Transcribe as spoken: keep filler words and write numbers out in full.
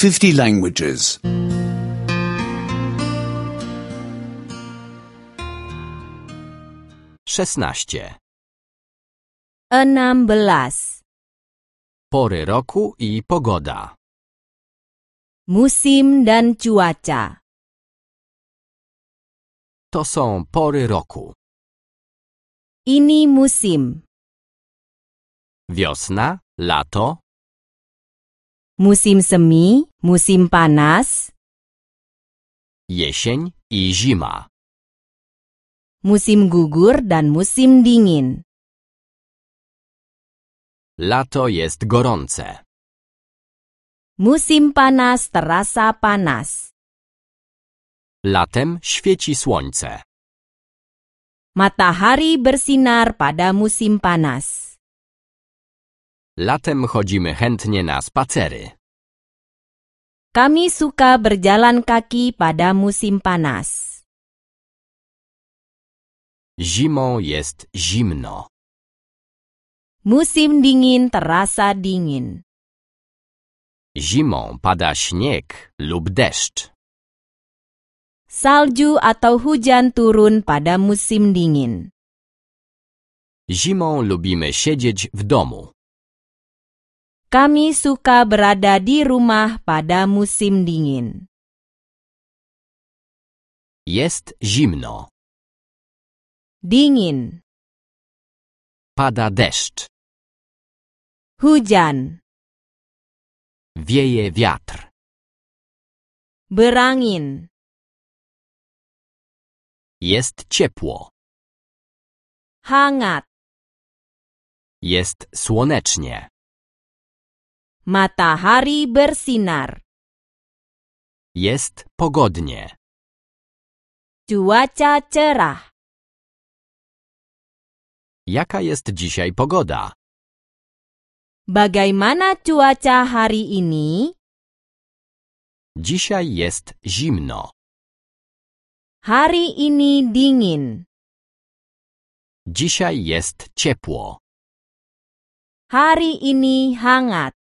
fifty languages. szesnaście. Enam belas. Pory roku i pogoda. Musim dan cuaca. To są pory roku. Ini musim. Wiosna, lato, Musim semi, musim panas, jesień i zima. musim gugur dan musim dingin. Lato jest gorące. Musim panas terasa panas. Latem świeci słońce. Matahari bersinar pada musim panas. Latem chodzimy chętnie na spacery. Kami suka berjalan kaki pada musim panas. Zimą jest zimno. Musim dingin terasa dingin. Zimą pada śnieg lub deszcz. Salju atau hujan turun pada musim dingin. Zimą lubimy siedzieć w domu. Kami suka berada di rumah pada musim dingin. Jest zimno. Dingin. Pada deszcz. Hujan. Wieje wiatr. Berangin. Jest ciepło. Hangat. Jest słonecznie. Matahari bersinar. Jest pogodnie. Cuaca cerah. Jaka jest dzisiaj pogoda? Bagaimana cuaca hari ini? Dzisiaj jest zimno. Hari ini dingin. Dzisiaj jest ciepło. Hari ini hangat.